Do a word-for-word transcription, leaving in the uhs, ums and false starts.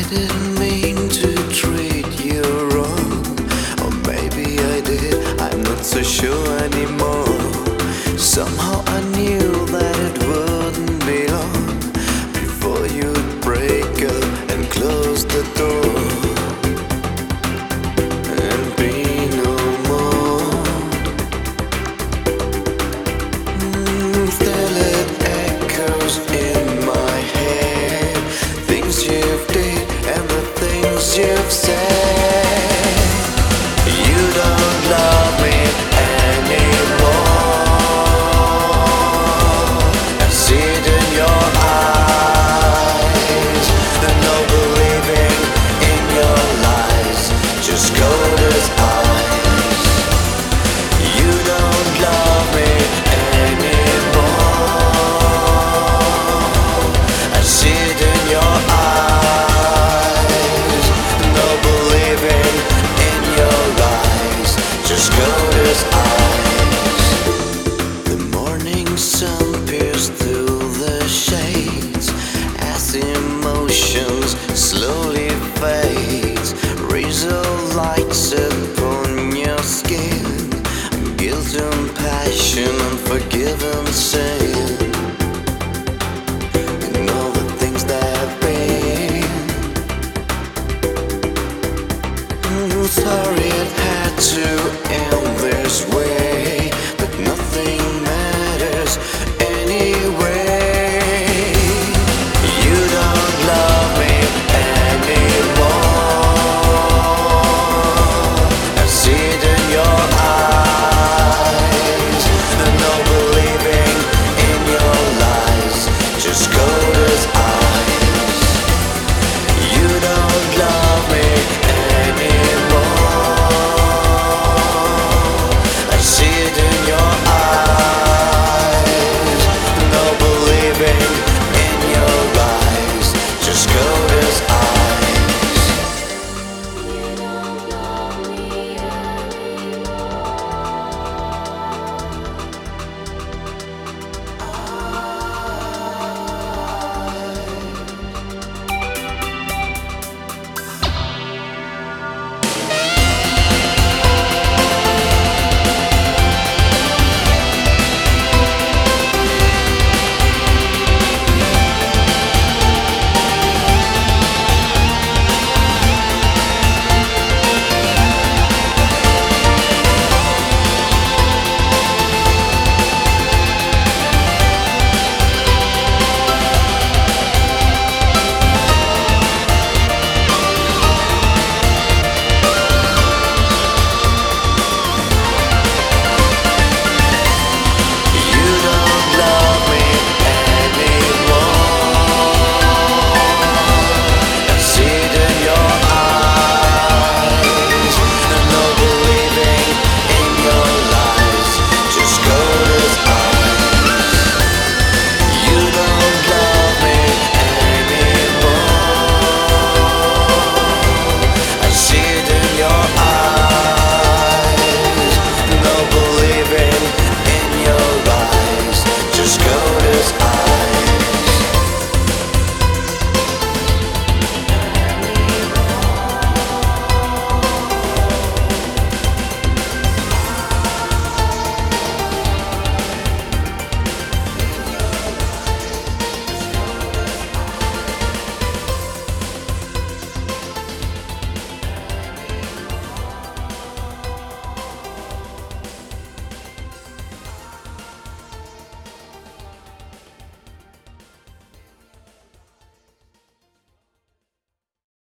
didn't mean to treat you wrong, or maybe I did, I'm not so sure anymore. Somehow I knew that it wouldn't be long before you'd break up and close the door and be no more. Mm, Still it echoes in my head, things you've did and the things you've said. You don't love me anymore, I see it in your eyes. No believing in your lies, just cold as ice. You don't love me anymore, I see it in your eyes. No believing in your lies, just cold as ice. The morning sun pierced through the shades as emotions slowly fades. Razor lights upon your skin, guilt and passion, unforgiven sin.